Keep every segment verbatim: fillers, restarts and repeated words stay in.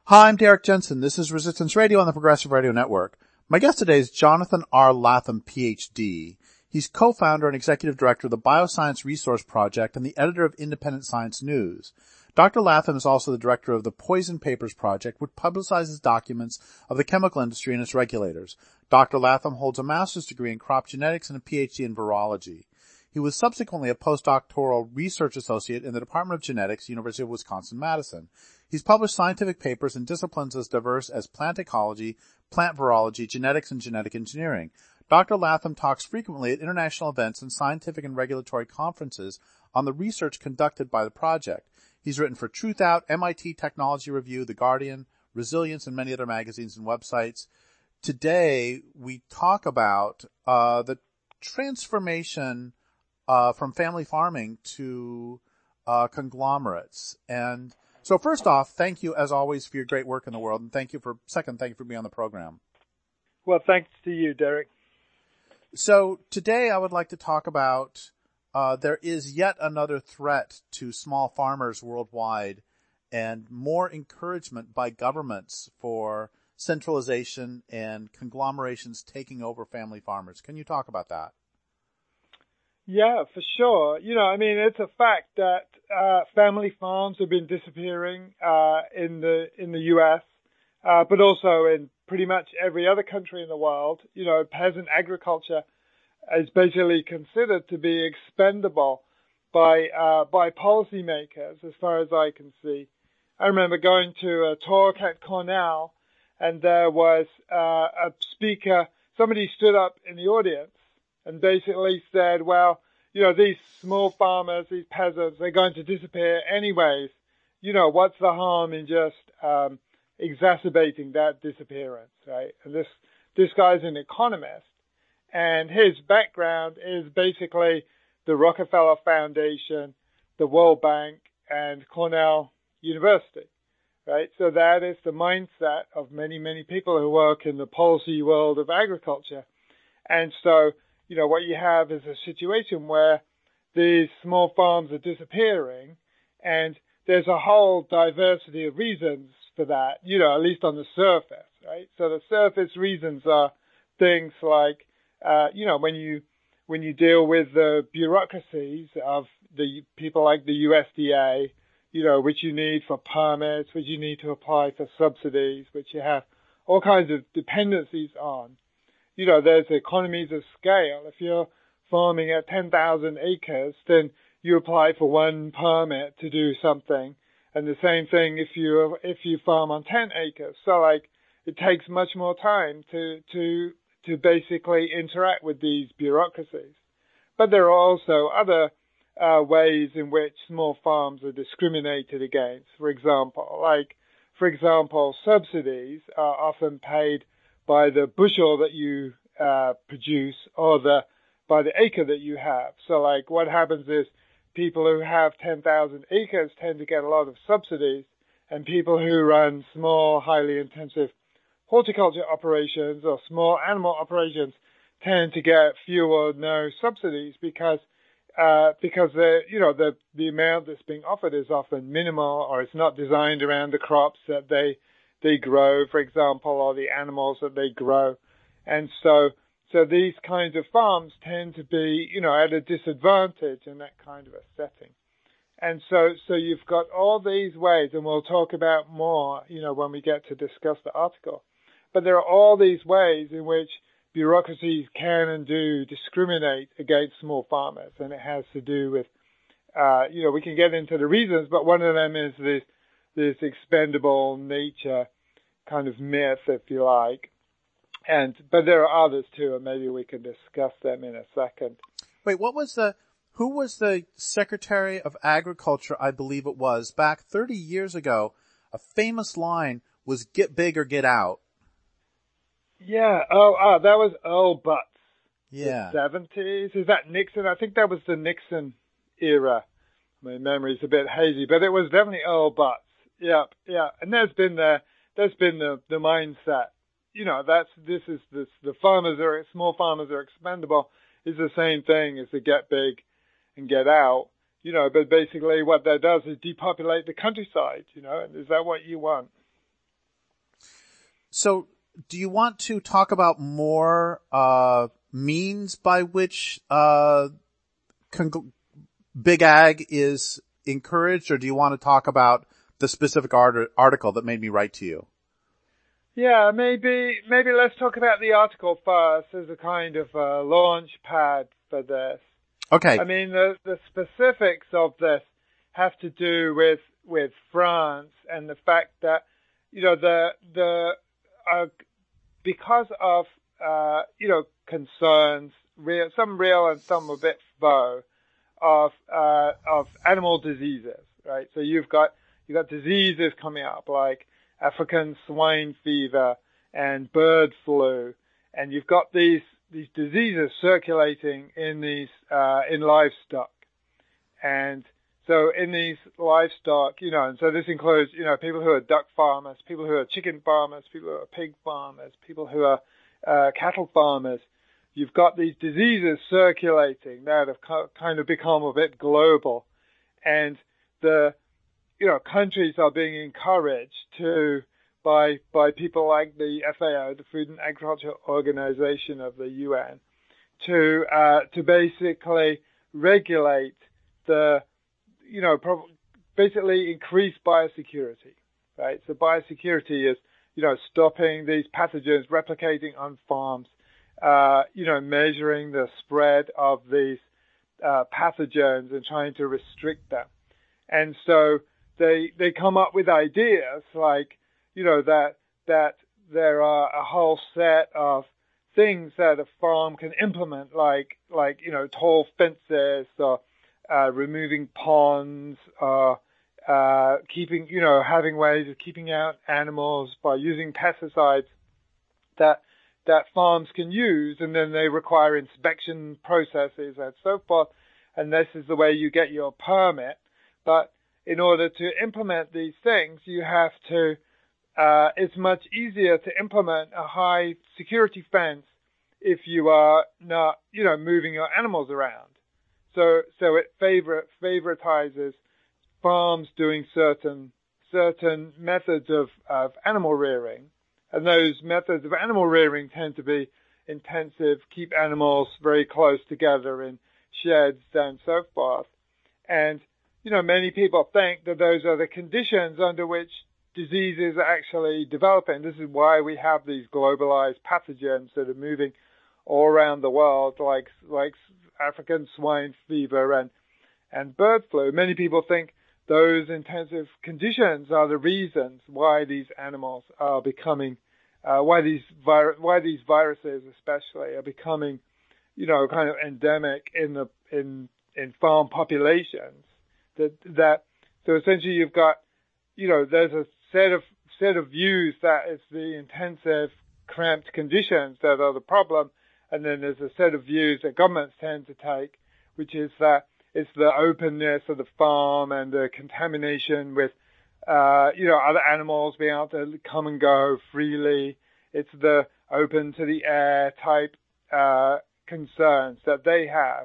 Hi, I'm Derek Jensen. This is Resistance Radio on the Progressive Radio Network. My guest today is Jonathan R. Latham, P H D. He's co-founder and executive director of the Bioscience Resource Project and the editor of Independent Science News. Doctor Latham is also the director of the Poison Papers Project, which publicizes documents of the chemical industry and its regulators. Doctor Latham holds a master's degree in crop genetics and a P H D in virology. He was subsequently a postdoctoral research associate in the Department of Genetics, University of Wisconsin-Madison. He's published scientific papers in disciplines as diverse as plant ecology, plant virology, genetics, and genetic engineering. Doctor Latham talks frequently at international events and scientific and regulatory conferences on the research conducted by the project. He's written for Truth Out, M I T Technology Review, The Guardian, Resilience, and many other magazines and websites. Today, we talk about uh the transformation uh from family farming to uh conglomerates. And so first off, thank you as always for your great work in the world, and thank you for, second, thank you for being on the program. Well, thanks to you, Derek. So today I would like to talk about, uh, there is yet another threat to small farmers worldwide and more encouragement by governments for centralization and conglomerations taking over family farmers. Can you talk about that? Yeah, for sure. You know, I mean, it's a fact that uh, family farms have been disappearing uh, in the in the U S, uh, but also in pretty much every other country in the world. You know, peasant agriculture is basically considered to be expendable by uh, by policymakers, as far as I can see. I remember going to a talk at Cornell, and there was uh, a speaker. Somebody stood up in the audience and basically said, well, you know, these small farmers, these peasants, they're going to disappear anyways. You know, what's the harm in just um, exacerbating that disappearance, right? And this, this guy's an economist, and his background is basically the Rockefeller Foundation, the World Bank, and Cornell University, right? So that is the mindset of many, many people who work in the policy world of agriculture. And so, you know, what you have is a situation where these small farms are disappearing, and there's a whole diversity of reasons for that, you know, at least on the surface, right? So the surface reasons are things like, uh, you know, when you, when you deal with the bureaucracies of the people like the U S D A, you know, which you need for permits, which you need to apply for subsidies, which you have all kinds of dependencies on. You know, there's economies of scale. If you're farming at ten thousand acres, then you apply for one permit to do something. And the same thing if you, if you farm on ten acres. So like, it takes much more time to, to, to basically interact with these bureaucracies. But there are also other uh, ways in which small farms are discriminated against. For example, like, for example, subsidies are often paid by the bushel that you uh, produce or the by the acre that you have. So like what happens is people who have ten thousand acres tend to get a lot of subsidies, and people who run small, highly intensive horticulture operations or small animal operations tend to get fewer or no subsidies because uh, because the you know the the amount that's being offered is often minimal, or it's not designed around the crops that they they grow, for example, or the animals that they grow. And so, so these kinds of farms tend to be, you know, at a disadvantage in that kind of a setting. And so, so you've got all these ways, and we'll talk about more, you know, when we get to discuss the article. But there are all these ways in which bureaucracies can and do discriminate against small farmers. And it has to do with, uh, you know, we can get into the reasons, but one of them is this, this expendable nature kind of myth, if you like. And, but there are others too, and maybe we can discuss them in a second. Wait, what was the, who was the Secretary of Agriculture, I believe it was, back thirty years ago? A famous line was, get big or get out. Yeah, oh, ah, that was Earl Butz. Yeah. The seventies. Is that Nixon? I think that was the Nixon era. My memory's a bit hazy, but it was definitely Earl Butz. Yeah, yeah. And there's been the, there's been the, the mindset. You know, that's, this is, this, the farmers are, small farmers are expendable is the same thing as to get big and get out. You know, but basically what that does is depopulate the countryside, you know, and is that what you want? So do you want to talk about more uh means by which uh con- Big Ag is encouraged, or do you want to talk about the specific art- article that made me write to you? Yeah, maybe maybe let's talk about the article first as a kind of uh, launch pad for this. Okay. I mean, the the specifics of this have to do with with France and the fact that, you know, the the uh, because of uh, you know concerns, real, some real and some a bit faux, of uh, of animal diseases, right? So you've got you've got diseases coming up like African swine fever and bird flu, and you've got these these diseases circulating in these uh, in livestock, and so in these livestock, you know, and so this includes, you know, people who are duck farmers, people who are chicken farmers, people who are pig farmers, people who are uh, cattle farmers. You've got these diseases circulating that have kind of become a bit global, and the, you know, countries are being encouraged to, by by people like the F A O, the Food and Agriculture Organization of the U N, to uh, to basically regulate the, you know, pro- basically increase biosecurity, right? So biosecurity is, you know, stopping these pathogens replicating on farms, uh, you know, measuring the spread of these uh, pathogens and trying to restrict them. And so they they come up with ideas like, you know, that that there are a whole set of things that a farm can implement, like like you know, tall fences or uh, removing ponds, or uh, keeping, you know, having ways of keeping out animals by using pesticides that that farms can use, and then they require inspection processes and so forth. And this is the way you get your permit. But in order to implement these things, you have to, uh, it's much easier to implement a high security fence if you are not, you know, moving your animals around. So, so it favor, favoritizes farms doing certain, certain methods of, of animal rearing. And those methods of animal rearing tend to be intensive, keep animals very close together in sheds and so forth. And, you know, many people think that those are the conditions under which diseases are actually developing. This is why we have these globalized pathogens that are moving all around the world, like, like African swine fever and, and bird flu. Many people think those intensive conditions are the reasons why these animals are becoming, uh, why these vir- why these viruses especially are becoming, you know, kind of endemic in the in in farm populations. That that so essentially you've got, you know, there's a set of set of views that it's the intensive, cramped conditions that are the problem, and then there's a set of views that governments tend to take, which is that it's the openness of the farm and the contamination with, uh, you know, other animals being able to come and go freely. It's the open to the air type uh, concerns that they have.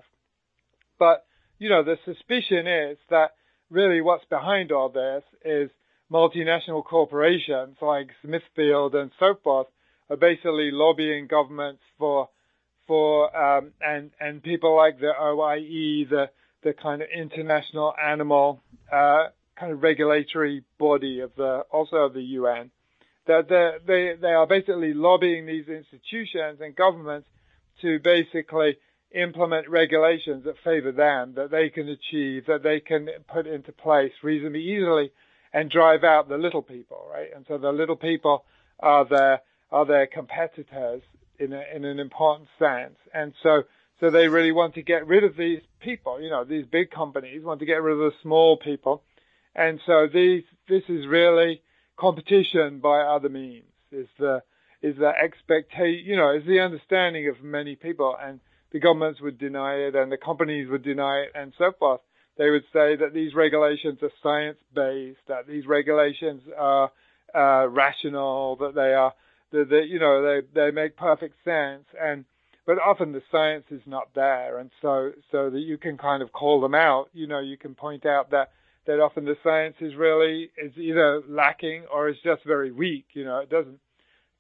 But, you know, the suspicion is that really what's behind all this is multinational corporations like Smithfield and so forth are basically lobbying governments for, for, um, and, and people like the O I E, the, the kind of international animal, uh, kind of regulatory body of the, also of the U N, that they, they are basically lobbying these institutions and governments to basically implement regulations that favor them, that they can achieve, that they can put into place reasonably easily and drive out the little people, right? And so the little people are their, are their competitors in a, in an important sense. And so, so they really want to get rid of these people, you know, these big companies want to get rid of the small people. And so these, this is really competition by other means, is the, is the expectation, you know, is the understanding of many people, and the governments would deny it and the companies would deny it and so forth. They would say that these regulations are science-based, that these regulations are uh, rational, that they are, that they, you know, they, they make perfect sense. And, but often the science is not there. And so, so that you can kind of call them out, you know, you can point out that, that often the science is really, is either lacking or is just very weak, you know, it doesn't,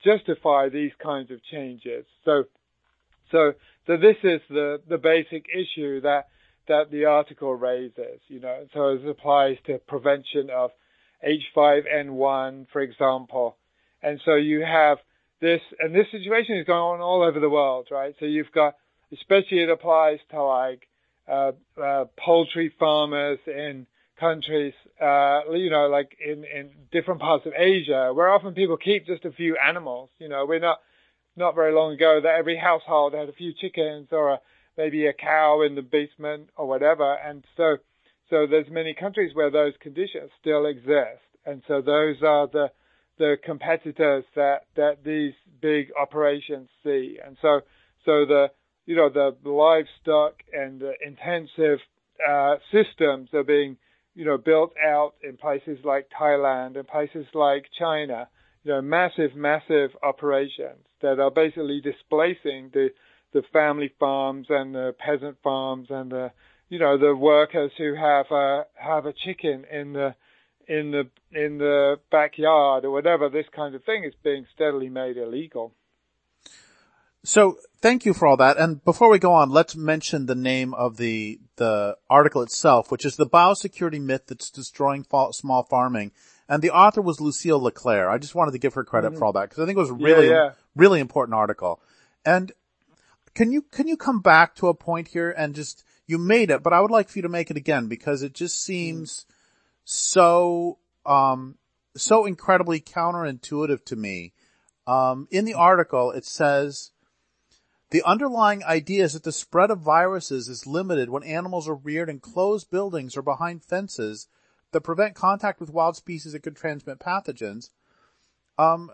justify these kinds of changes. So, so, so this is the, the basic issue that, that the article raises, you know. So it applies to prevention of H five N one, for example. And so you have this, and this situation is going on all over the world, right? So you've got, especially it applies to like, uh, uh, poultry farmers in countries, uh, you know, like in, in different parts of Asia, where often people keep just a few animals. You know, we're not, not very long ago that every household had a few chickens or a, maybe a cow in the basement or whatever. And so, so there's many countries where those conditions still exist. And so those are the, the competitors that, that these big operations see. And so, so the, you know, the livestock and the intensive, uh, systems are being, you know, built out in places like Thailand and places like China, you know, massive, massive operations that are basically displacing the, the family farms and the peasant farms and the, you know, the workers who have a, have a chicken in the, in the, in the backyard or whatever. This kind of thing is being steadily made illegal. So thank you for all that. And before we go on, let's mention the name of the, the article itself, which is The Biosecurity Myth That's Destroying Small Farming. And the author was Lucille LeClaire. I just wanted to give her credit mm-hmm. for all that because I think it was a really, yeah, yeah. really important article. And can you, can you come back to a point here and just, you made it, but I would like for you to make it again because it just seems mm-hmm. so, um, so incredibly counterintuitive to me. Um, in the article, it says, the underlying idea is that the spread of viruses is limited when animals are reared in closed buildings or behind fences that prevent contact with wild species that could transmit pathogens. Um,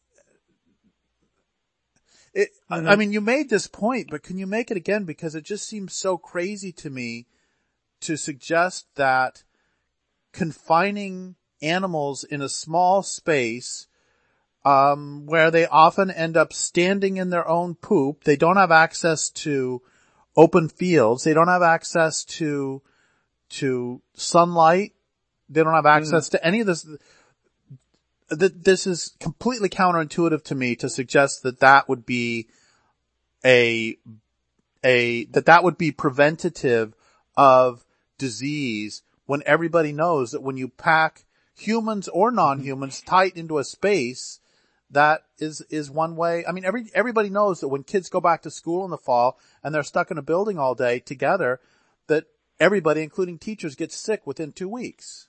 it, mm-hmm. I mean, you made this point, but can you make it again? Because it just seems so crazy to me to suggest that confining animals in a small space Um, where they often end up standing in their own poop. They don't have access to open fields. They don't have access to, to sunlight. They don't have access mm. to any of this. This is completely counterintuitive to me to suggest that that would be a, a, that that would be preventative of disease when everybody knows that when you pack humans or non-humans tight into a space, that is, is one way. I mean, every, everybody knows that when kids go back to school in the fall and they're stuck in a building all day together, that everybody, including teachers, gets sick within two weeks.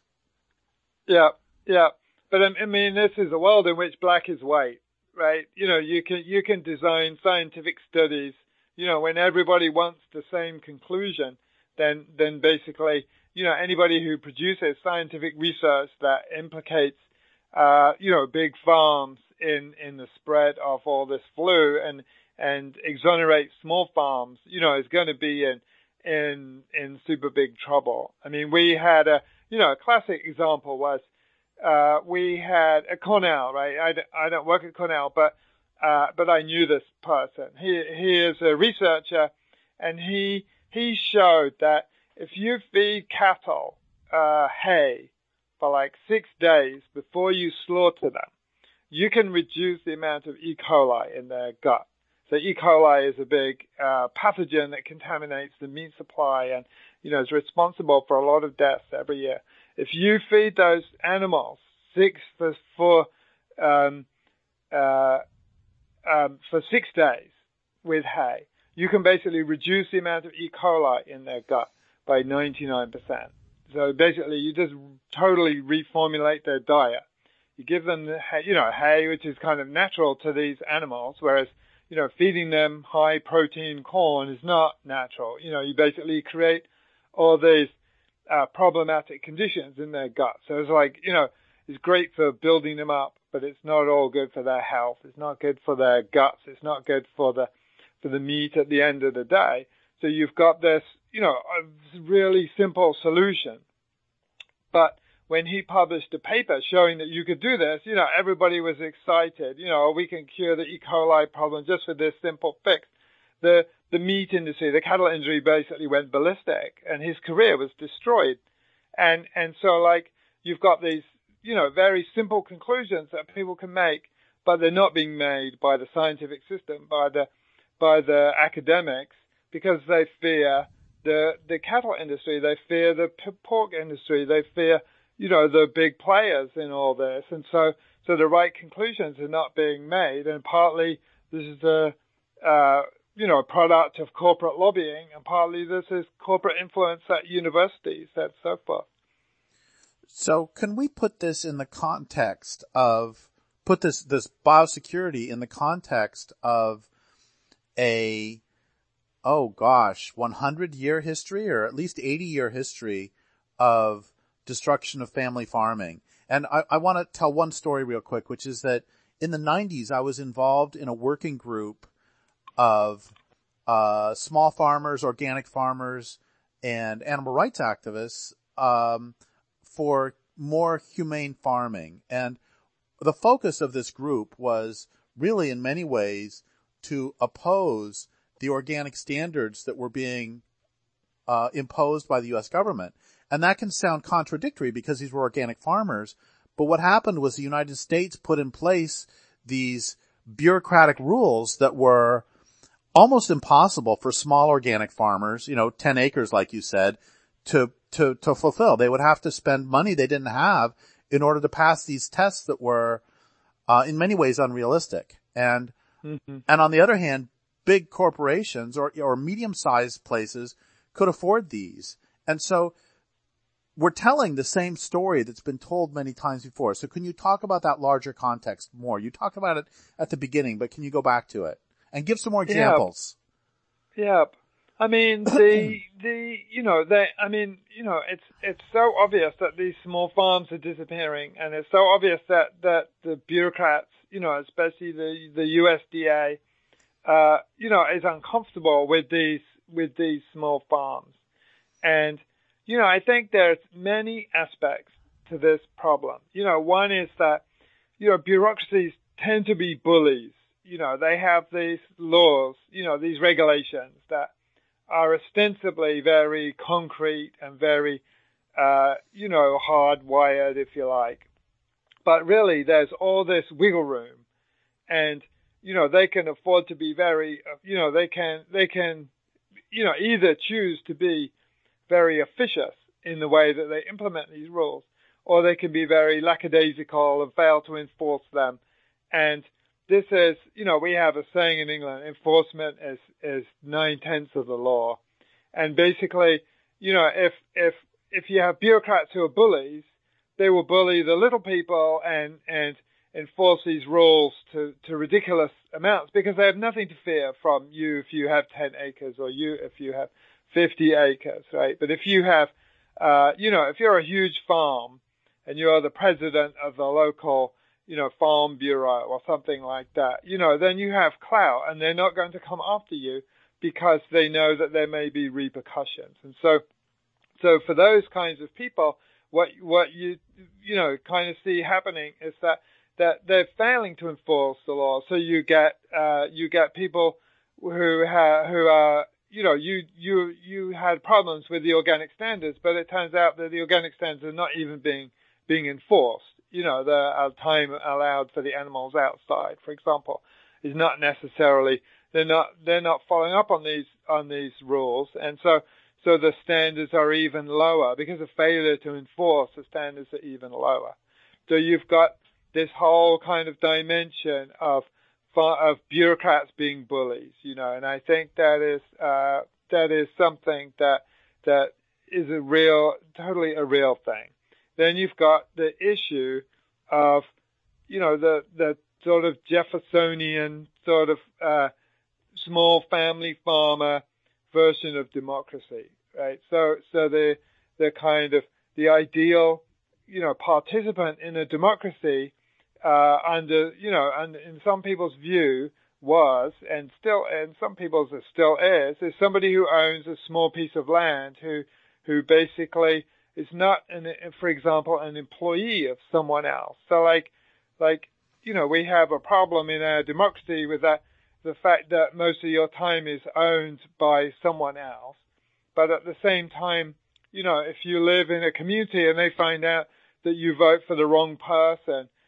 Yeah, yeah. But I mean, this is a world in which black is white, right? You know, you can, you can design scientific studies, you know, when everybody wants the same conclusion, then, then basically, you know, anybody who produces scientific research that implicates, uh, you know, big farms in, in the spread of all this flu and, and exonerate small farms, you know, is going to be in, in, in super big trouble. I mean, we had a, you know, a classic example was, uh, we had at Cornell, right? I, don't, I don't work at Cornell, but, uh, but I knew this person. He, he is a researcher and he, he showed that if you feed cattle, uh, hay for like six days before you slaughter them, you can reduce the amount of E. coli in their gut. So E. coli is a big, uh, pathogen that contaminates the meat supply and, you know, is responsible for a lot of deaths every year. If you feed those animals six for, for, um, uh, um, for six days with hay, you can basically reduce the amount of E. coli in their gut by ninety-nine percent. So basically you just totally reformulate their diet. You give them the hay, you know, hay, which is kind of natural to these animals, whereas, you know, feeding them high protein corn is not natural. You know, you basically create all these, uh, problematic conditions in their gut. So it's like, you know, it's great for building them up, but it's not all good for their health. It's not good for their guts. It's not good for the, for the meat at the end of the day. So you've got this, you know, a really simple solution. But when he published a paper showing that you could do this, you know, everybody was excited. You know, we can cure the E. coli problem just with this simple fix. The, the meat industry, the cattle industry basically went ballistic and his career was destroyed. And, and so like you've got these, you know, very simple conclusions that people can make, but they're not being made by the scientific system, by the by the academics, because they fear the the cattle industry, they fear the pork industry, they fear, you know, the big players in all this, and so so the right conclusions are not being made, and partly this is a uh, you know a product of corporate lobbying, and partly this is corporate influence at universities and so forth. So can we put this in the context of, put this, this biosecurity in the context of a, oh gosh, one hundred year history or at least eighty year history of destruction of family farming? And I, I want to tell one story real quick, which is that in the nineties, I was involved in a working group of uh small farmers, organic farmers, and animal rights activists, um, for more humane farming. And the focus of this group was really in many ways to oppose the organic standards that were being uh imposed by the U S government. And that can sound contradictory because these were organic farmers. But what happened was the United States put in place these bureaucratic rules that were almost impossible for small organic farmers, you know, ten acres, like you said, to, to, to fulfill. They would have to spend money they didn't have in order to pass these tests that were, uh, in many ways unrealistic. And, mm-hmm. and on the other hand, big corporations or, or medium-sized places could afford these. And so we're telling the same story that's been told many times before. So can you talk about that larger context more? You talked about it at the beginning, but can you go back to it and give some more examples? Yeah. yeah. I mean, the, the, you know, they, I mean, you know, it's, it's so obvious that these small farms are disappearing, and it's so obvious that, that the bureaucrats, you know, especially the, the U S D A, uh, you know, is uncomfortable with these, with these small farms. And, you know, I think there's many aspects to this problem. You know, one is that, you know, bureaucracies tend to be bullies. You know, they have these laws, you know, these regulations that are ostensibly very concrete and very, uh, you know, hardwired, if you like. But really, there's all this wiggle room. And, you know, they can afford to be very, you know, they can, they can, you know, either choose to be very officious in the way that they implement these rules, or they can be very lackadaisical and fail to enforce them. And this is, you know, we have a saying in England, enforcement is, is nine-tenths of the law. And basically, you know, if, if, if you have bureaucrats who are bullies, they will bully the little people and, and enforce these rules to, to ridiculous amounts because they have nothing to fear from you if you have ten acres or you if you have fifty acres, right? But if you have, uh, you know, if you're a huge farm and you're the president of the local, you know, farm bureau or something like that, you know, then you have clout and they're not going to come after you because they know that there may be repercussions. And so, so for those kinds of people, what, what you, you know, kind of see happening is that, that they're failing to enforce the law. So you get, uh, you get people who have, who are, you know, you, you, you had problems with the organic standards, but it turns out that the organic standards are not even being, being enforced. You know, the uh, time allowed for the animals outside, for example, is not necessarily, they're not, they're not following up on these, on these rules. And so, so the standards are even lower because of failure to enforce, the standards are even lower. So you've got this whole kind of dimension of, of bureaucrats being bullies, you know, and I think that is, uh, that is something that, that is a real, totally a real thing. Then you've got the issue of, you know, the, the sort of Jeffersonian sort of, uh, small family farmer version of democracy, right? So, so the, the kind of, the ideal, you know, participant in a democracy, uh, under, you know, and in some people's view was, and still, and some people's it still is, is somebody who owns a small piece of land who, who basically is not, an, for example, an employee of someone else. So like, like, you know, we have a problem in our democracy with that, the fact that most of your time is owned by someone else. But at the same time, you know, if you live in a community and they find out that you vote for the wrong person,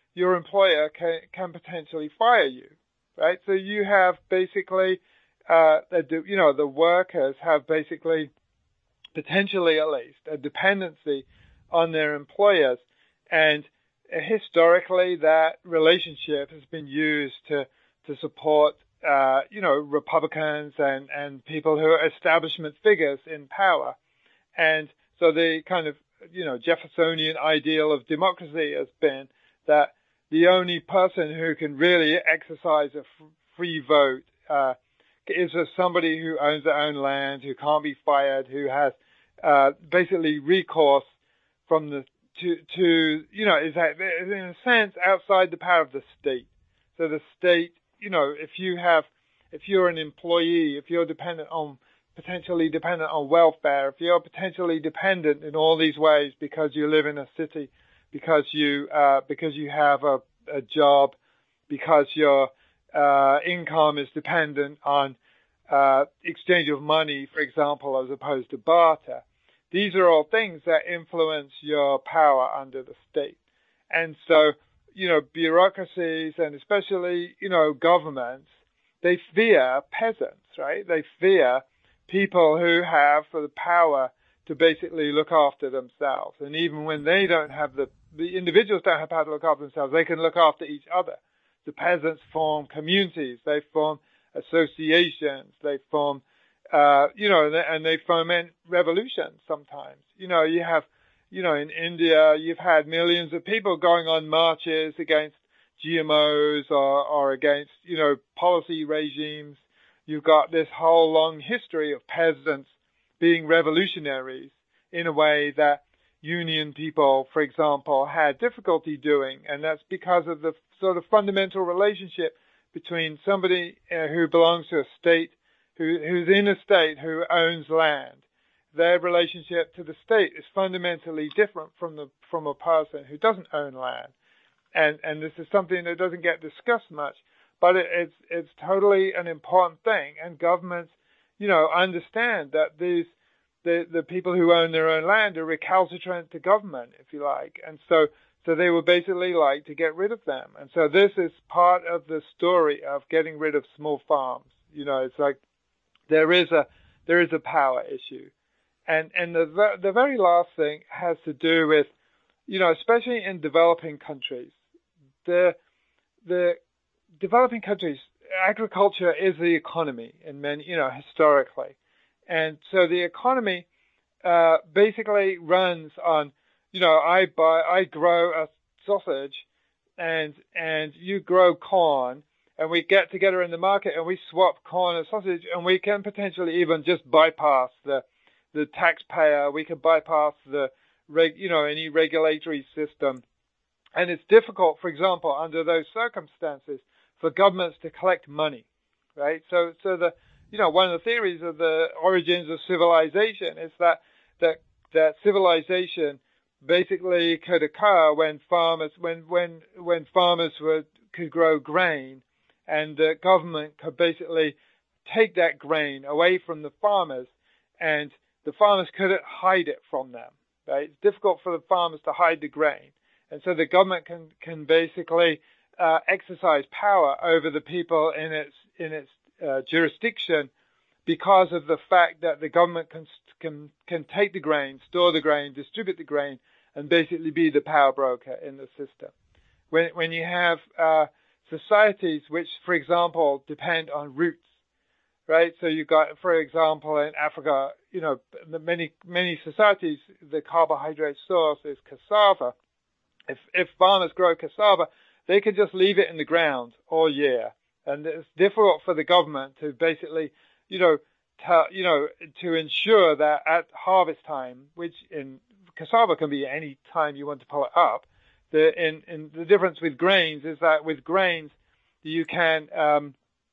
your employer can, can potentially fire you, right? So you have basically, uh, the, you know, the workers have basically, potentially at least, a dependency on their employers. And historically, that relationship has been used to, to support, uh, you know, Republicans and, and people who are establishment figures in power. And so the kind of, you know, Jeffersonian ideal of democracy has been that the only person who can really exercise a f- free vote uh, is somebody who owns their own land, who can't be fired, who has uh, basically recourse from the to to you know is that in a sense outside the power of the state. So the state, you know, if you have if you're an employee, if you're dependent on potentially dependent on welfare, if you're potentially dependent in all these ways because you live in a city, because you uh, because you have a, a job, because your uh, income is dependent on uh, exchange of money, for example, as opposed to barter. These are all things that influence your power under the state. And so, you know, bureaucracies and especially, you know, governments, they fear peasants, right? They fear people who have the power to basically look after themselves. And even when they don't have the, the individuals don't have power to look after themselves, they can look after each other. The peasants form communities, they form associations, they form, uh, you know, and they foment revolutions sometimes. You know, you have, you know, in India, you've had millions of people going on marches against G M Os or, or against, you know, policy regimes. You've got this whole long history of peasants being revolutionaries in a way that union people, for example, had difficulty doing. And that's because of the sort of fundamental relationship between somebody uh, who belongs to a state, who, who's in a state, who owns land. Their relationship to the state is fundamentally different from the from a person who doesn't own land. And and this is something that doesn't get discussed much, but it, it's it's totally an important thing. And governments, you know, understand that these the the people who own their own land are recalcitrant to government, if you like, and so so they would basically like to get rid of them. And so this is part of the story of getting rid of small farms. You know, it's like there is a there is a power issue, and and the the very last thing has to do with, you know, especially in developing countries, the the developing countries, agriculture is the economy in many, you know, historically. And so the economy uh, basically runs on, you know, I buy, I grow a sausage and, and you grow corn and we get together in the market and we swap corn and sausage and we can potentially even just bypass the, the taxpayer. We can bypass the, reg, you know, any regulatory system. And it's difficult, for example, under those circumstances for governments to collect money, right? So, so the, you know, one of the theories of the origins of civilization is that, that, that civilization basically could occur when farmers, when, when, when farmers were, could grow grain and the government could basically take that grain away from the farmers and the farmers couldn't hide it from them, right? It's difficult for the farmers to hide the grain. And so the government can, can basically, uh, exercise power over the people in its, in its, Uh, jurisdiction because of the fact that the government can, can can take the grain, store the grain, distribute the grain, and basically be the power broker in the system. When when you have uh, societies which, for example, depend on roots, right? So you got, for example, in Africa, you know, many many societies, the carbohydrate source is cassava. If if farmers grow cassava, they can just leave it in the ground all year. And it's difficult for the government to basically, you know, to, you know, to ensure that at harvest time, which in cassava can be any time you want to pull it up, the in, in the difference with grains is that with grains you can, um,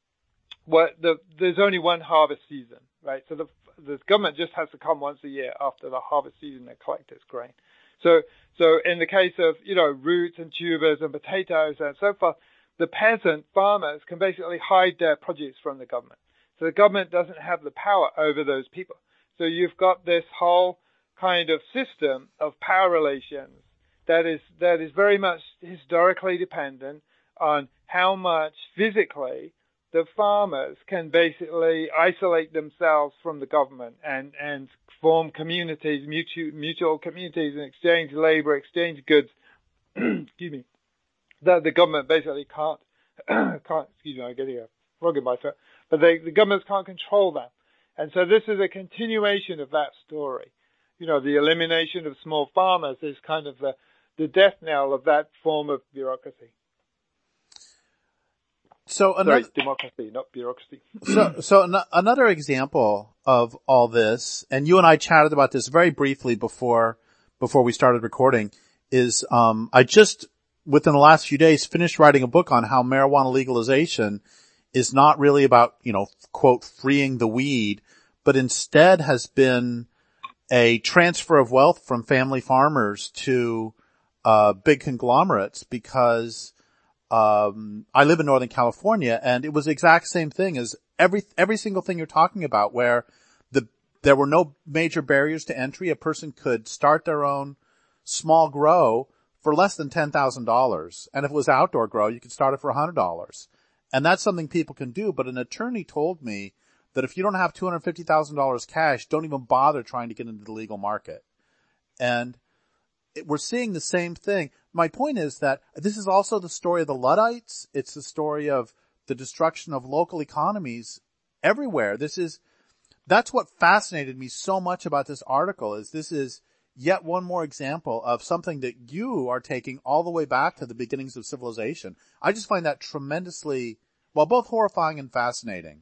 what the there's only one harvest season, right? So the the government just has to come once a year after the harvest season and collect its grain. So so in the case of, you know, roots and tubers and potatoes and so forth, the peasant farmers can basically hide their produce from the government. So the government doesn't have the power over those people. So you've got this whole kind of system of power relations that is that is very much historically dependent on how much physically the farmers can basically isolate themselves from the government and, and form communities, mutual, mutual communities, and exchange labor, exchange goods, excuse me, that the government basically can't, can't, excuse me, I'm getting a frog in my throat, but they, the governments can't control that. And so this is a continuation of that story. You know, the elimination of small farmers is kind of the, the death knell of that form of bureaucracy. So another, Sorry, democracy, not bureaucracy. so, so an- another example of all this, and you and I chatted about this very briefly before, before we started recording, is, um, I just, within the last few days, finished writing a book on how marijuana legalization is not really about, you know, quote, freeing the weed, but instead has been a transfer of wealth from family farmers to, uh, big conglomerates because, Um, I live in Northern California, and it was the exact same thing as every, every single thing you're talking about, where the, there were no major barriers to entry. A person could start their own small grow for less than ten thousand dollars. And if it was outdoor grow, you could start it for one hundred dollars. And that's something people can do. But an attorney told me that if you don't have two hundred fifty thousand dollars cash, don't even bother trying to get into the legal market. And we're seeing the same thing. My point is that this is also the story of the Luddites. It's the story of the destruction of local economies everywhere. This is, that's what fascinated me so much about this article, is this is yet one more example of something that you are taking all the way back to the beginnings of civilization. I just find that tremendously, well, both horrifying and fascinating.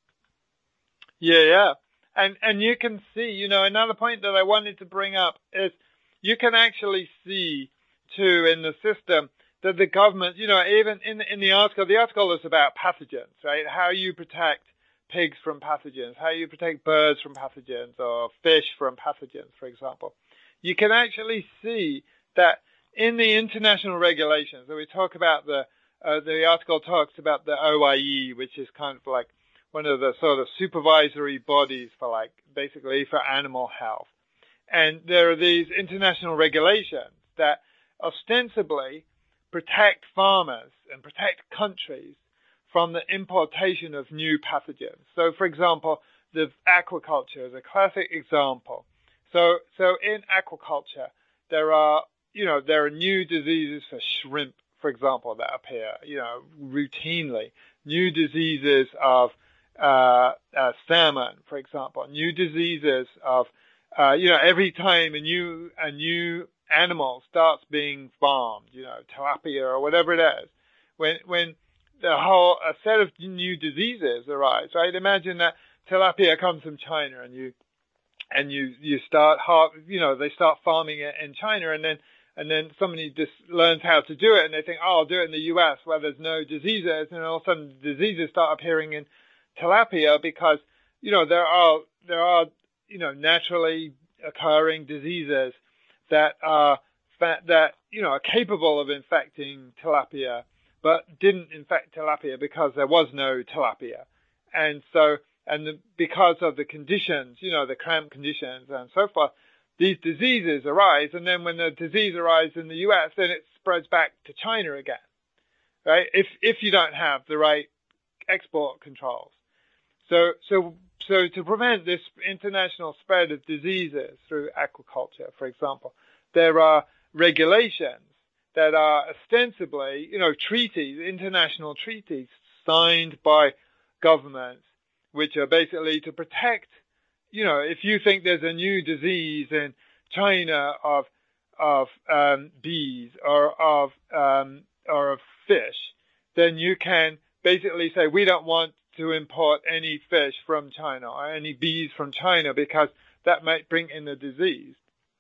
Yeah, yeah. And, and you can see, you know, another point that I wanted to bring up is you can actually see too in the system that the government, you know, even in, in the article, the article is about pathogens, right? How you protect pigs from pathogens, how you protect birds from pathogens or fish from pathogens, for example. You can actually see that in the international regulations, so we talk about the, uh, the article talks about the O I E, which is kind of like one of the sort of supervisory bodies for like, basically for animal health. And there are these international regulations that ostensibly protect farmers and protect countries from the importation of new pathogens. So, for example, the aquaculture is a classic example. So, so in aquaculture, there are, you know, there are new diseases for shrimp, for example, that appear, you know, routinely. New diseases of uh, uh salmon, for example. New diseases of Uh, you know, every time a new, a new animal starts being farmed, you know, tilapia or whatever it is, when, when the whole, a set of new diseases arise, right? Imagine that tilapia comes from China and you, and you, you start, you know, they start farming it in China and then, and then somebody just learns how to do it and they think, oh, I'll do it in the U S where there's no diseases, and all of a sudden diseases start appearing in tilapia because, you know, there are, there are, you know, naturally occurring diseases that are, that, you know, are capable of infecting tilapia, but didn't infect tilapia because there was no tilapia. And so, and the, because of the conditions, you know, the cramped conditions and so forth, these diseases arise. And then when the disease arises in the U S, then it spreads back to China again, right? If, if you don't have the right export controls. So, so, so to prevent this international spread of diseases through aquaculture, for example, there are regulations that are ostensibly, you know, treaties, international treaties signed by governments, which are basically to protect, you know, if you think there's a new disease in China of, of, um, bees or of, um, or of fish, then you can basically say, we don't want to import any fish from China or any bees from China because that might bring in the disease.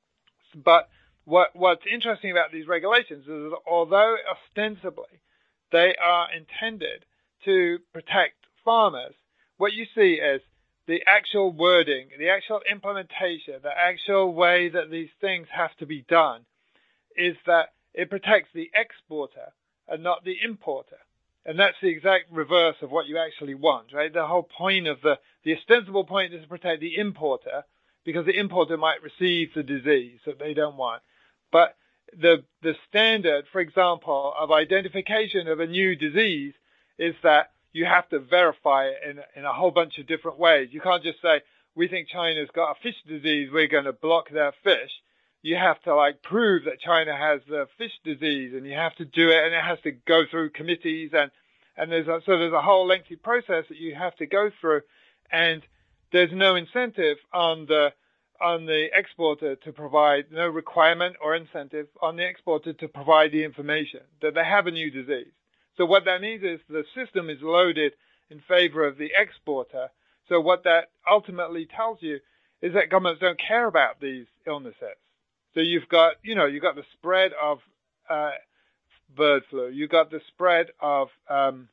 But what, what's interesting about these regulations is that although ostensibly they are intended to protect farmers, what you see is the actual wording, the actual implementation, the actual way that these things have to be done is that it protects the exporter and not the importer. And that's the exact reverse of what you actually want, right? The whole point of the, the ostensible point is to protect the importer because the importer might receive the disease that they don't want. But the the standard, for example, of identification of a new disease is that you have to verify it in, in a whole bunch of different ways. You can't just say, we think China's got a fish disease, we're going to block their fish. You have to like prove that China has the fish disease, and you have to do it, and it has to go through committees, and, and there's a, so there's a whole lengthy process that you have to go through, and there's no incentive on the on the exporter to provide, no requirement or incentive on the exporter to provide the information that they have a new disease. So what that means is the system is loaded in favor of the exporter. So what that ultimately tells you is that governments don't care about these illnesses. So you've got, you know, you've got the spread of uh, bird flu, you've got the spread of um,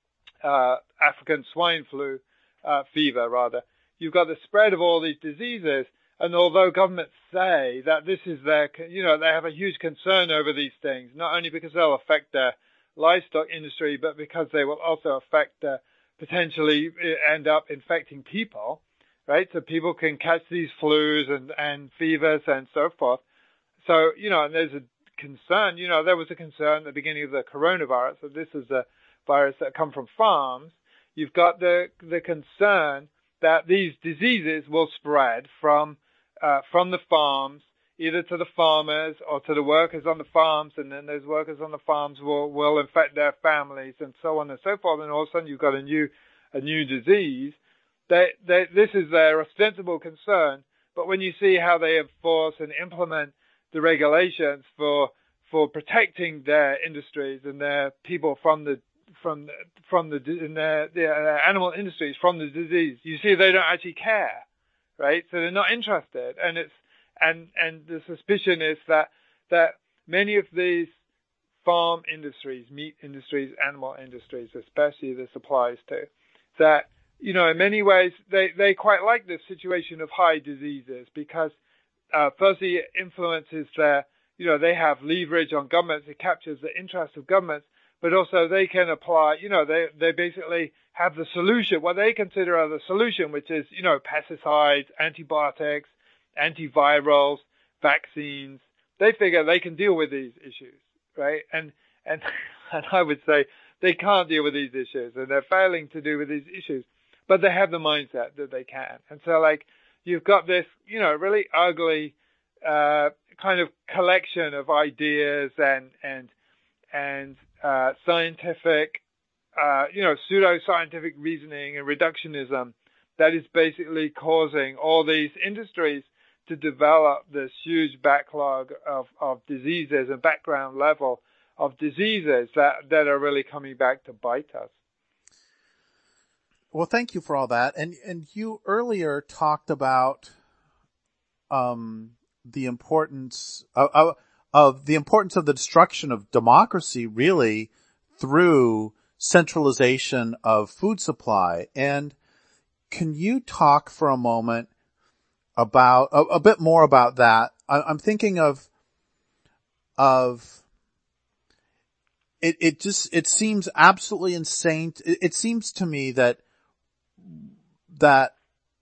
uh, African swine flu uh, fever, rather. You've got the spread of all these diseases. And although governments say that this is their, you know, they have a huge concern over these things, not only because they'll affect their livestock industry, but because they will also affect, uh, potentially end up infecting people, right? So people can catch these flus and, and fevers and so forth. So, you know, and there's a concern, you know, there was a concern at the beginning of the coronavirus that this is a virus that come from farms. You've got the, the concern that these diseases will spread from Uh, from the farms, either to the farmers or to the workers on the farms, and then those workers on the farms will, will infect their families and so on and so forth, and all of a sudden you've got a new, a new disease. They, they, this is their ostensible concern, but when you see how they enforce and implement the regulations for, for protecting their industries and their people from the, from the, from the, in their, their animal industries from the disease, you see they don't actually care. Right, so they're not interested, and it's and and the suspicion is that that many of these farm industries, meat industries, animal industries, especially this applies to, that you know in many ways they they quite like this situation of high diseases because uh, firstly it influences their you know they have leverage on governments, it captures the interest of governments, but also they can apply you know they they basically have the solution, what they consider are the solution, which is, you know, pesticides, antibiotics, antivirals, vaccines. They figure they can deal with these issues, right? And, and, and I would say they can't deal with these issues, and they're failing to deal with these issues, but they have the mindset that they can. And so, like, you've got this, you know, really ugly, uh, kind of collection of ideas and, and, and, uh, scientific, Uh, you know, pseudo-scientific reasoning and reductionism that is basically causing all these industries to develop this huge backlog of, of diseases and background level of diseases that, that are really coming back to bite us. Well, thank you for all that. And, and you earlier talked about, um, the importance of, of, of the importance of the destruction of democracy really through centralization of food supply. And can you talk for a moment about a, a bit more about that? I, I'm thinking of of it. It just it seems absolutely insane. It, it seems to me that that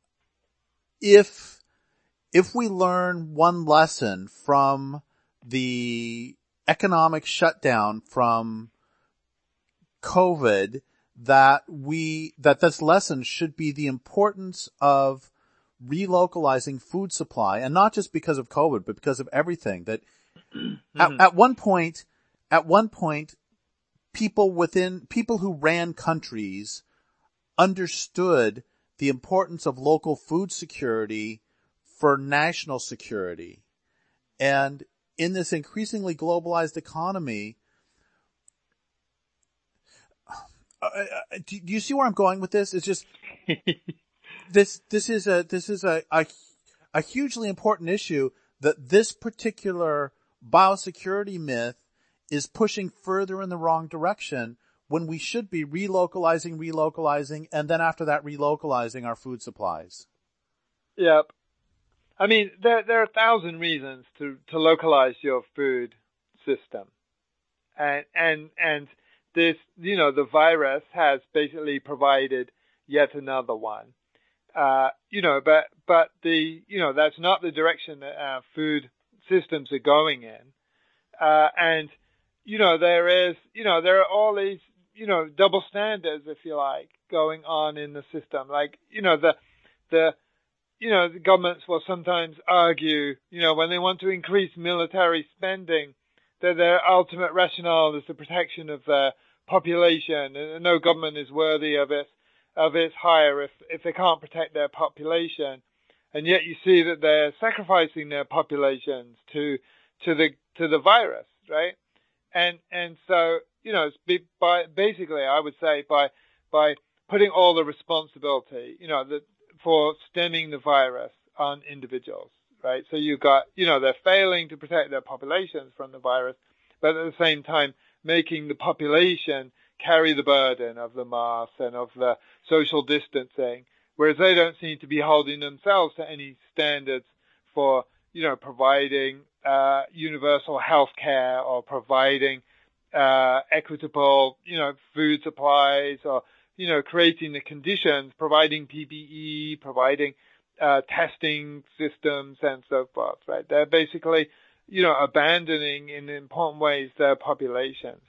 if if we learn one lesson from the economic shutdown from COVID, that we, that this lesson should be the importance of relocalizing food supply, and not just because of COVID, but because of everything. That mm-hmm. at, at one point, at one point, people within, people who ran countries understood the importance of local food security for national security. And in this increasingly globalized economy, Uh, do, do you see where I'm going with this? It's just this. This is a this is a, a a hugely important issue. That this particular biosecurity myth is pushing further in the wrong direction when we should be relocalizing, relocalizing, and then after that, relocalizing our food supplies. Yep. I mean, there there are a thousand reasons to to localize your food system, and and and. This, you know, the virus has basically provided yet another one. Uh, you know, but, but the, you know, that's not the direction that our food systems are going in. Uh, and, you know, there is, you know, there are all these, you know, double standards, if you like, going on in the system. Like, you know, the, the, you know, the governments will sometimes argue, you know, when they want to increase military spending, that their ultimate rationale is the protection of their population, and no government is worthy of its, of its hire if, if they can't protect their population. And yet you see that they're sacrificing their populations to, to the, to the virus, right? And, and so, you know, it's by, basically, I would say by, by putting all the responsibility, you know, the, for stemming the virus on individuals, right? So you've got, you know, they're failing to protect their populations from the virus, but at the same time, making the population carry the burden of the masks and of the social distancing, whereas they don't seem to be holding themselves to any standards for, you know, providing uh universal health care or providing uh equitable, you know, food supplies, or, you know, creating the conditions, providing P P E, providing uh testing systems and so forth, right? They're basically, you know, abandoning in important ways their populations.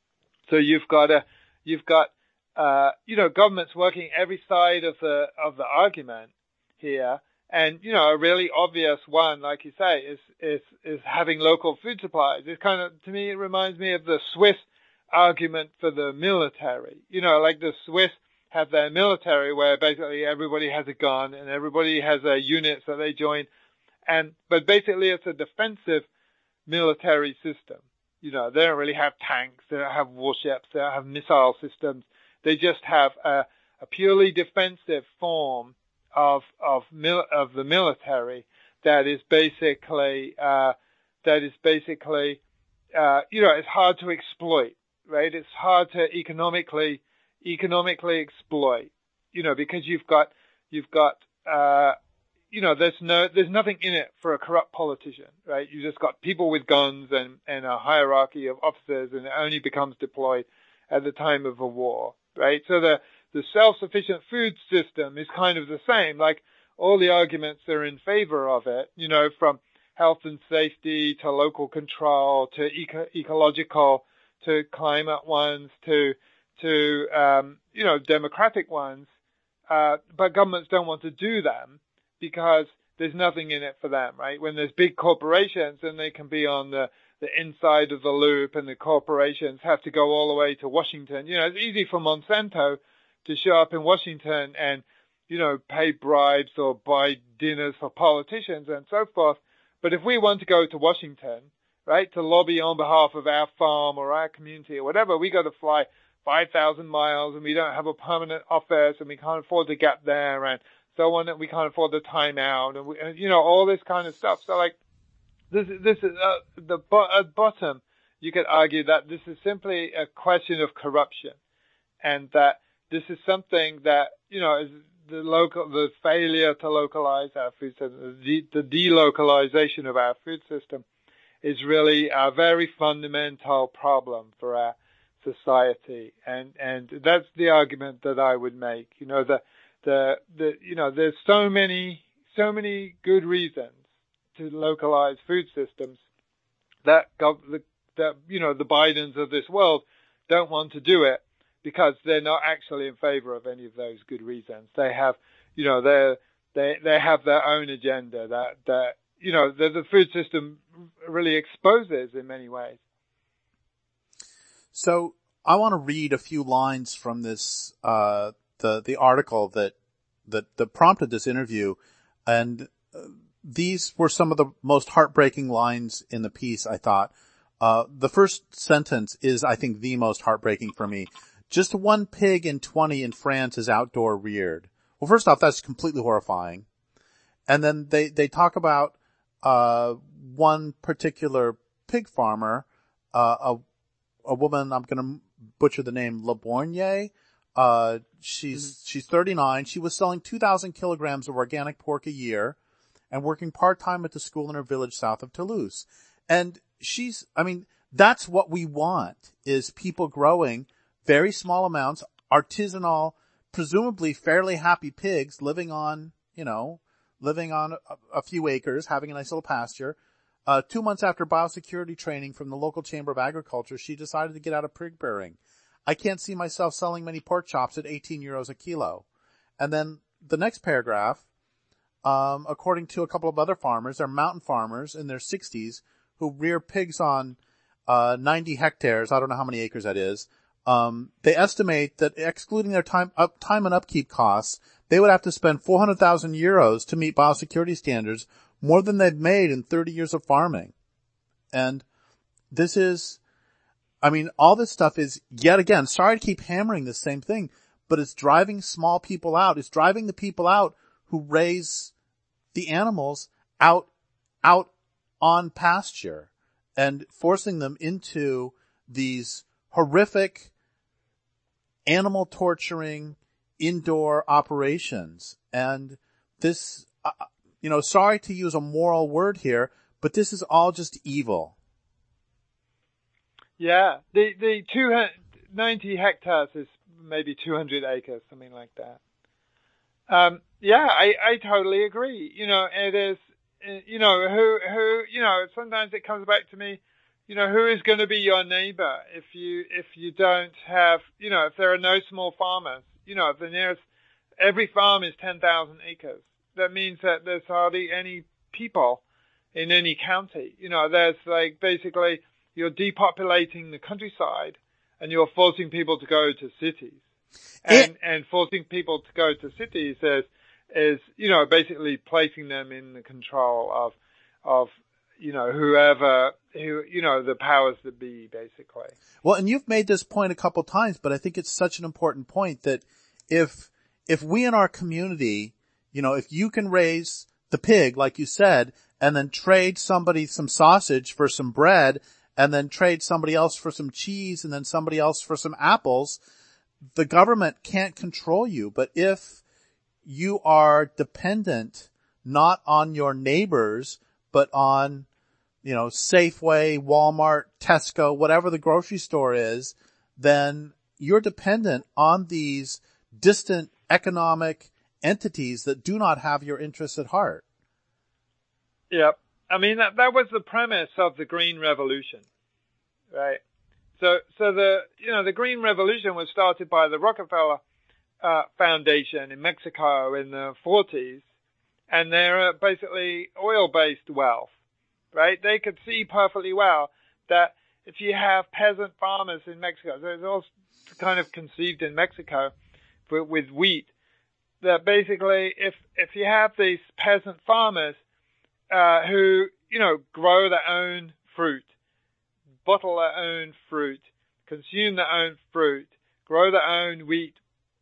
So you've got a, you've got, uh, you know, governments working every side of the, of the argument here. And, you know, a really obvious one, like you say, is, is, is having local food supplies. It's kind of, to me, it reminds me of the Swiss argument for the military. You know, like the Swiss have their military where basically everybody has a gun and everybody has a unit that they join. And, but basically it's a defensive military system. You know, they don't really have tanks, they don't have warships, they don't have missile systems. They just have a, a purely defensive form of, of, mil, of the military that is basically, uh, that is basically, uh, you know, it's hard to exploit, right? It's hard to economically, economically exploit, you know, because you've got, you've got, uh, you know, there's no, there's nothing in it for a corrupt politician, right? You just got people with guns and, and a hierarchy of officers, and it only becomes deployed at the time of a war, right? So the, the self-sufficient food system is kind of the same. Like, all the arguments are in favor of it, you know, from health and safety to local control to eco- ecological to climate ones to, to, um, you know, democratic ones. Uh, but governments don't want to do them, because there's nothing in it for them, right? When there's big corporations, then they can be on the, the inside of the loop, and the corporations have to go all the way to Washington. You know, it's easy for Monsanto to show up in Washington and, you know, pay bribes or buy dinners for politicians and so forth. But if we want to go to Washington, right, to lobby on behalf of our farm or our community or whatever, we got to fly five thousand miles, and we don't have a permanent office, and we can't afford to get there, and so on, that we can't afford the time out, and, we, and you know, all this kind of stuff. So, like, this, this is uh, the at bottom. You could argue that this is simply a question of corruption, and that this is something that, you know, is the local, the failure to localize our food system, the, the delocalization of our food system, is really a very fundamental problem for our society, and and that's the argument that I would make. You know, the The, the, you know, there's so many, so many good reasons to localize food systems that, gov- the, that, you know, the Bidens of this world don't want to do it, because they're not actually in favor of any of those good reasons. They have, you know, they they they have their own agenda that, that, you know, the, the food system really exposes in many ways. So I want to read a few lines from this, uh, the, the article that, that, that prompted this interview. And uh, these were some of the most heartbreaking lines in the piece, I thought. Uh, the first sentence is, I think, the most heartbreaking for me. Just one pig in twenty in France is outdoor reared. Well, first off, that's completely horrifying. And then they, they talk about, uh, one particular pig farmer, uh, a, a woman, I'm going to butcher the name, Le Borgne. Uh, she's, mm-hmm. she's thirty-nine. She was selling two thousand kilograms of organic pork a year and working part-time at the school in her village south of Toulouse. And she's, I mean, that's what we want, is people growing very small amounts, artisanal, presumably fairly happy pigs living on, you know, living on a, a few acres, having a nice little pasture, Uh, two months after biosecurity training from the local chamber of agriculture, she decided to get out of pig rearing. I can't see myself selling many pork chops at eighteen euros a kilo. And then the next paragraph, um, according to a couple of other farmers, they're mountain farmers in their sixties who rear pigs on, uh, ninety hectares. I don't know how many acres that is. Um, they estimate that excluding their time, up, time and upkeep costs, they would have to spend four hundred thousand euros to meet biosecurity standards, more than they've made in thirty years of farming. And this is, I mean, all this stuff is, yet again, sorry to keep hammering the same thing, but it's driving small people out. It's driving the people out who raise the animals out, out on pasture and forcing them into these horrific animal torturing indoor operations. And this, uh, you know, sorry to use a moral word here, but this is all just evil. Yeah, the the two hundred ninety hectares is maybe two hundred acres, something like that. Um, yeah, I, I totally agree. You know, it is, you know, who, who, you know, sometimes it comes back to me, you know, who is going to be your neighbor if you, if you don't have, you know, if there are no small farmers, you know, if the nearest, every farm is ten thousand acres. That means that there's hardly any people in any county. You know, there's like basically you're depopulating the countryside and you're forcing people to go to cities. And, it, and forcing people to go to cities is, is, you know, basically placing them in the control of, of, you know, whoever, who, you know, the powers that be, basically. Well, and you've made this point a couple times, but I think it's such an important point that if, if we in our community, you know, if you can raise the pig, like you said, and then trade somebody some sausage for some bread, and then trade somebody else for some cheese, and then somebody else for some apples, the government can't control you. But if you are dependent not on your neighbors, but on, you know, Safeway, Walmart, Tesco, whatever the grocery store is, then you're dependent on these distant economic entities that do not have your interests at heart. Yep. I mean, that, that was the premise of the Green Revolution, right? So, so the, you know, the Green Revolution was started by the Rockefeller uh, Foundation in Mexico in the forties, and they're uh, basically oil-based wealth, right? They could see perfectly well that if you have peasant farmers in Mexico, there's also kind of conceived in Mexico for, with wheat, that basically if, if you have these peasant farmers uh, who, you know, grow their own fruit, bottle their own fruit, consume their own fruit, grow their own wheat,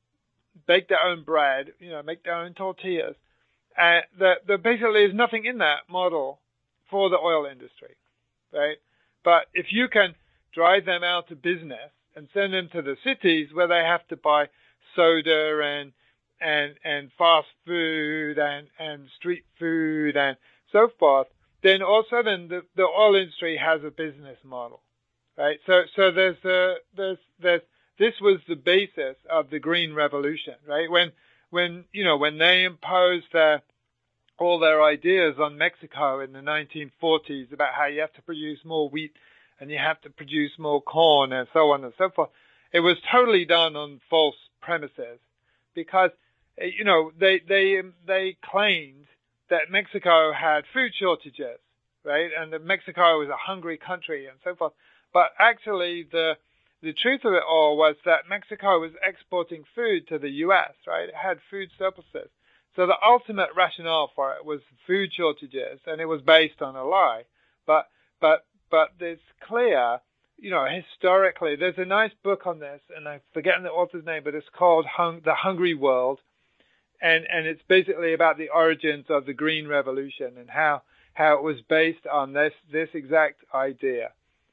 bake their own bread, you know, make their own tortillas, and that there basically is nothing in that model for the oil industry, right? But if you can drive them out of business and send them to the cities where they have to buy soda and and and fast food and and street food and so forth, then also then the, the oil industry has a business model, right? So so there's a there's there's this was the basis of the Green Revolution, right? When when you know when they imposed their all their ideas on Mexico in the nineteen forties about how you have to produce more wheat and you have to produce more corn and so on and so forth, it was totally done on false premises because you know they they they claimed that Mexico had food shortages, right? And that Mexico was a hungry country and so forth. But actually the, the truth of it all was that Mexico was exporting food to the U S, right? It had food surpluses. So the ultimate rationale for it was food shortages, and it was based on a lie. But, but, but it's clear, you know, historically, there's a nice book on this, and I've forgotten the author's name, but it's called Hung, The Hungry World. And, and it's basically about the origins of the Green Revolution and how, how it was based on this, this exact idea.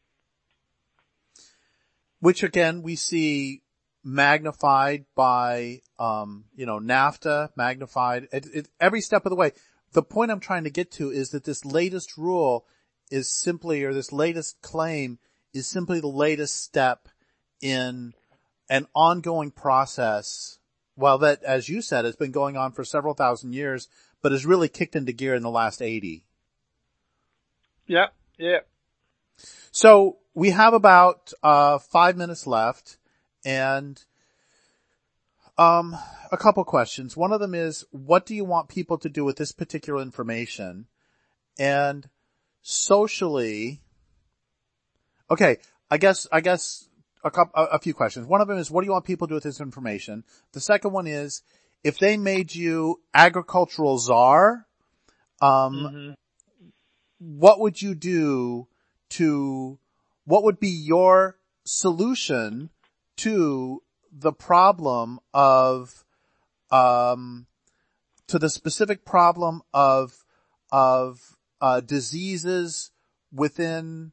Which again, we see magnified by, um, you know, NAFTA, magnified it, it, every step of the way. The point I'm trying to get to is that this latest rule is simply, or this latest claim is simply the latest step in an ongoing process. Well, that, as you said, has been going on for several thousand years, but has really kicked into gear in the last eighty. Yeah, yeah. So we have about uh five minutes left, and um a couple questions. One of them is, what do you want people to do with this particular information? And socially, okay, I guess I guess a couple a, a few questions. One of them is, what do you want people to do with this information? The second one is, if they made you agricultural czar, um Mm-hmm. what would you do to, what would be your solution to the problem of, um, to the specific problem of, of, uh, diseases within,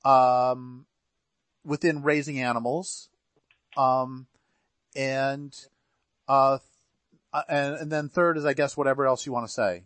um, within raising animals, um, and, uh, and, and then third is, I guess, whatever else you want to say.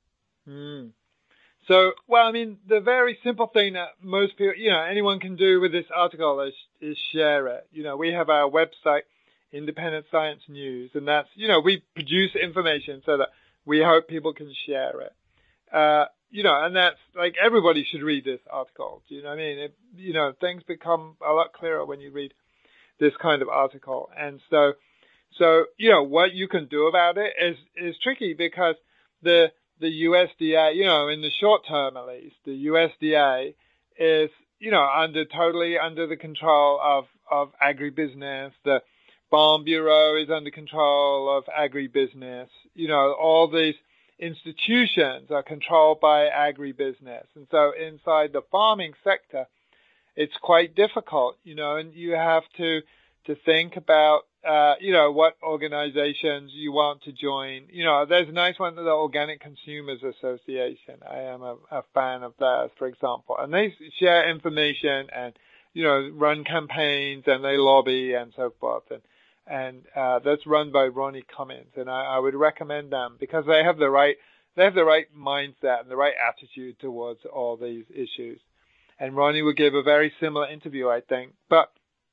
Mm. So, well, I mean, the very simple thing that most people, you know, anyone can do with this article is, is share it. You know, we have our website, Independent Science News, and that's, you know, we produce information so that we hope people can share it. Uh, you know, and that's like, everybody should read this article. Do you know what I mean? It, you know, things become a lot clearer when you read this kind of article. And so, so, you know, what you can do about it is, is tricky, because the, the U S D A, you know, in the short term at least, the U S D A is, you know, under totally under the control of, of agribusiness. The Farm Bureau is under control of agribusiness. You know, all these institutions are controlled by agribusiness. And so inside the farming sector, it's quite difficult, you know, and you have to, to think about, uh, you know, what organizations you want to join. You know, there's a nice one, the Organic Consumers Association. I am a, a fan of theirs, for example. And they share information and, you know, run campaigns, and they lobby and so forth. And, and, uh, that's run by Ronnie Cummins. And I, I would recommend them, because they have the right, they have the right mindset and the right attitude towards all these issues. And Ronnie would give a very similar interview, I think. But,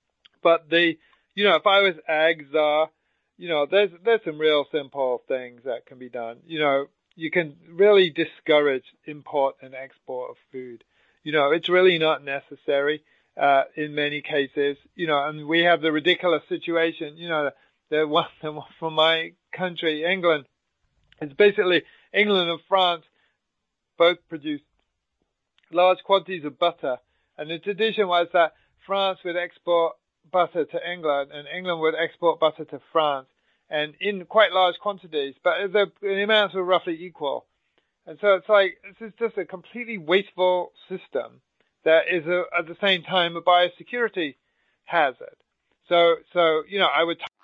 but the, you know, if I was ag czar, you know, there's, there's some real simple things that can be done. You know, you can really discourage import and export of food. You know, it's really not necessary, uh, in many cases, you know, and we have the ridiculous situation, you know, the one, the one from my country, England. It's basically England and France both produce large quantities of butter. And the tradition was that France would export butter to England, and England would export butter to France, and in quite large quantities, but the, the amounts were roughly equal. And so it's like, this is just a completely wasteful system that is a, at the same time a biosecurity hazard. So, so, you know, I would